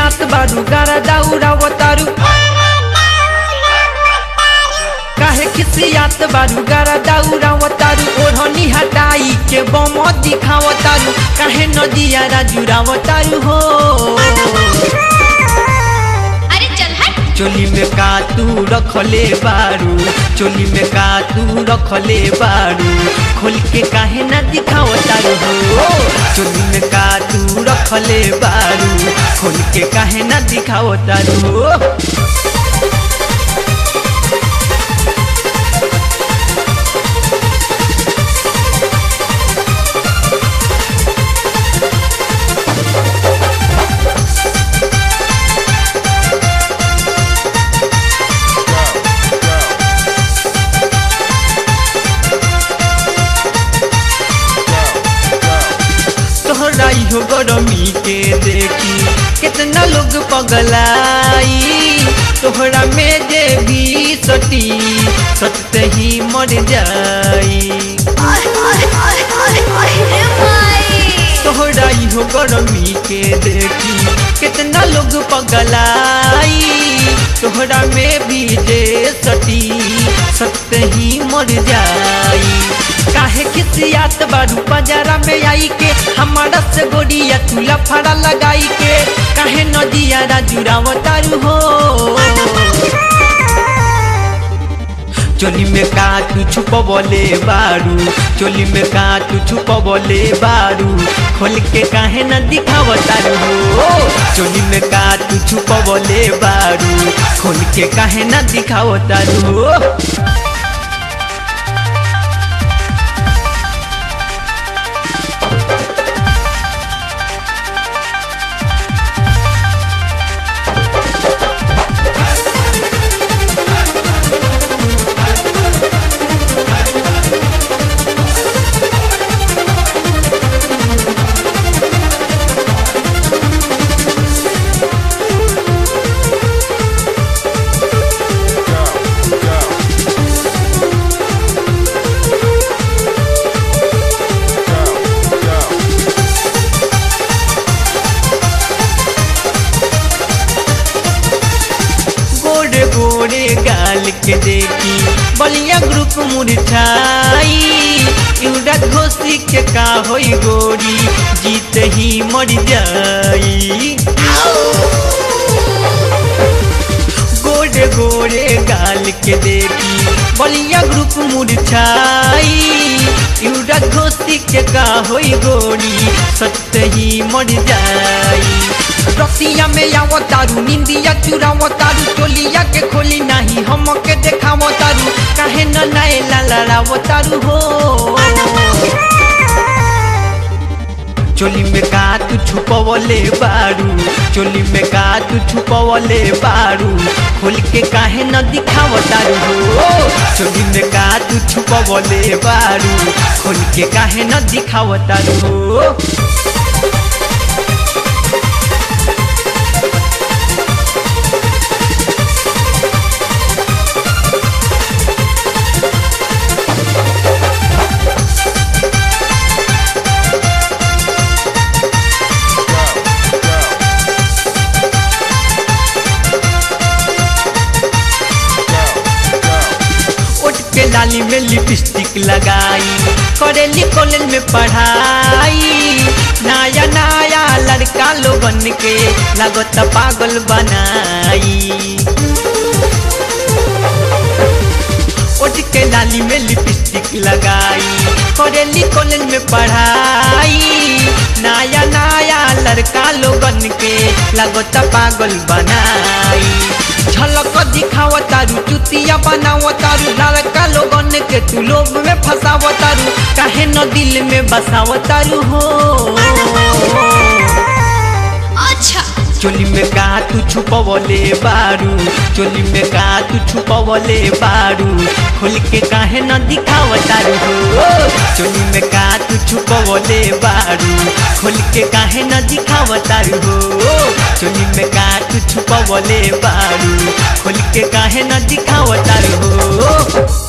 खिसियात बारू गारा दाउरावतारू काहे खिसियात बारू गारा दाउरावतारू ओढ़नी हटाई के बम दिखावतारू काहे नदिया जुरावतारू हो चोली में का तू रखले बारू चोली में का तू रखले बारू खोल के काहे न दिखावतारू हो चोली में का तू रखले बारू खोल के काहे न दिखावतारू हो हो गरमी के देखी कितना लोग पगलाई तोहरा में जे भी सटी सटते ही मर जाई तोहरा हो गरमी के देखी कितना लोग पगलाई तोहरा में भी जे सटी सटते ही मर जाई काहे खिसियात बारू बाजारा में आई के हमारा से गोड़िया तू लफड़ा लगाई के काहे नदिया जुरावतारू हो चोली में का तू छुपवले बारू चोली में का तू छुपवले बारू खोल के काहे न दिखावतारू हो चोली में का तू छुपवले बारू खोल के काहे न दिखावतारू हो गोरे गाल के देखी बलिया ग्रुप मुरझाई इउरा घोसी के का होई गोरी जीते ही मर जाई गोरे गोरे गाल के देखी बलिया ग्रुप मुरझाई इउरा घोसी के का होई गोरी सत्य ही मर जाई रसिया में आवतारू निंदिया चुरावतारू टोलिया के खोली नहीं हमके देखावतारू काहे न नाए लड़ावतारू हो चोली में का तू छुपवले बारू चोली में का तू छुपवले बारू खोल के काहे न दिखावतारू हो चोली में का तू छुपवले बारू खोल के काहे न दिखावतारू हो लाली में लिपस्टिक लगाई करेली कॉलेज में पढ़ाई नया नया लड़का लोगन के लगता पागल बनाई ओठ के लाली में लिपस्टिक लगाई करेली कॉलेज में पढ़ाई नया नया लड़का लोगन के लगता पागल बनाई झलक दिखावतारू चुतिया बनावतारू लड़का लोगन के तू लोभ में फंसावतारू काहे न दिल में बसावतारू हो अच्छा चोली में का तू छुपवले बारू चोली में का तू छुपवले बारू खोल के काहे न दिखावतारू हो चोली में का तू छुपवले बारू खोल के काहे न दिखावतारू हो चोली में का तू छुपवले बारू खोल के काहे न दिखावतारू हो।